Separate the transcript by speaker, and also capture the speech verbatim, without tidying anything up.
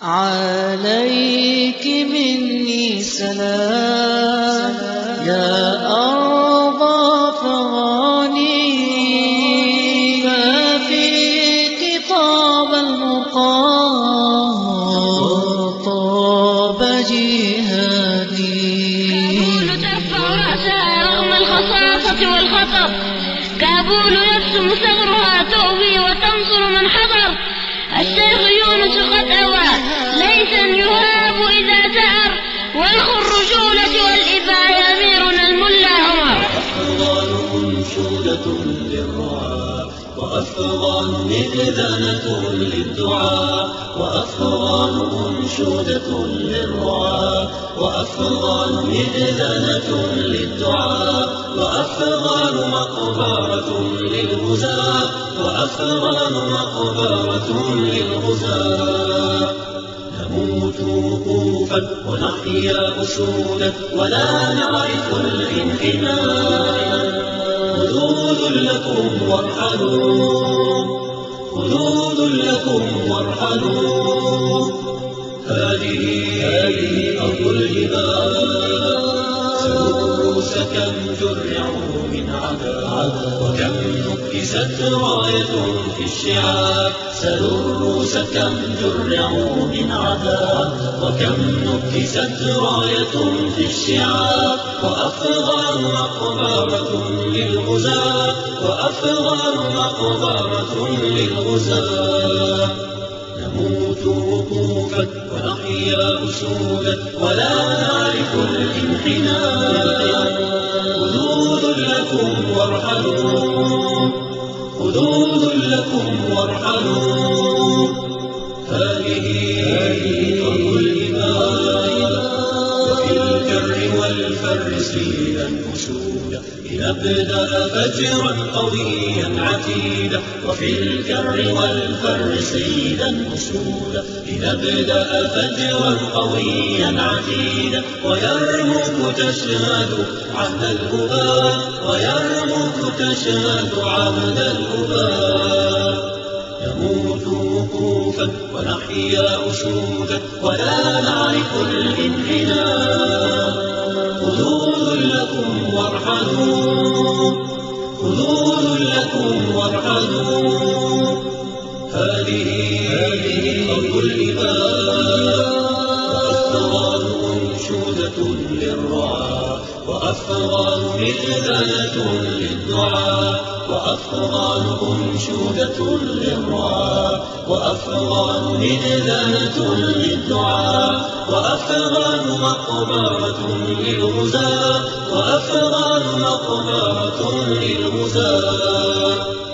Speaker 1: عليك مني سلام يا أرض أفغاني، ففيك طاب المقام وطاب جهادي.
Speaker 2: كابول ترفع رأسها رغم الخصاصة والخطر، كابول يبسم ثغرها تؤوي وتنصر من حضر. الشيخ يونس قد أوى ليس يهاب إذا سأر، ويخو الرجولة والإباء أميرنا الملا عمر.
Speaker 3: أفغان أنشودة للرعاة، وأفغان مئذنة للدعاء، وأفغان أنشودة للرعاة، وأفغان مئذنة للدعاء، وأفغان مقبرة للغزاة، وأفغان مقبرة للغزاة. نموت وقوفا ونحيا أسودا ولا نعرف الانحناء. خذوا ذلكم وارحلوا، خذوا ذلكم وارحلوا. هذه هذه أرض الإباء. سلوس كم جرعوا من عذاب، وكم نكست راية في الشعاب. سلوا الروس كم جرعوا من عذاب، وكم نكست راية في الشعاب. وأفغان مقبرة للغزاة، وأفغان مقبرة للغزاة. نموت وقوفا ونحيا أسودا ولا نعرف الانحناء. خذوا ذلكم وارحلوا، خذوا ذلكم وارحلوا. هذه هذه أرض الإباء. وفي الكر والفر سيلا أسودا لنبدأ فجرا قويا عتيدا. وفي الكر والفر سيلا أسودا لنبدأ فجرا قويا عتيدا. ويرمك تشهد عهد الأباء، ويرمك تشهد عهد الأباء. نموت وقوفا ونحيا أسودا ولا نعرف الانحناء. خذوا ذلكم وارحلوا، خذوا ذلكم وارحلوا. هذه هذه أرض الإباء. وأفغان أنشودة للرعاة، وأفغان مئذنة للدعاء، وأفغان أنشودة للرعاة، وأفغان مئذنة للدعاء، وأفغان مقبرة للغزاة، وأفغان مقبرة للغزاة.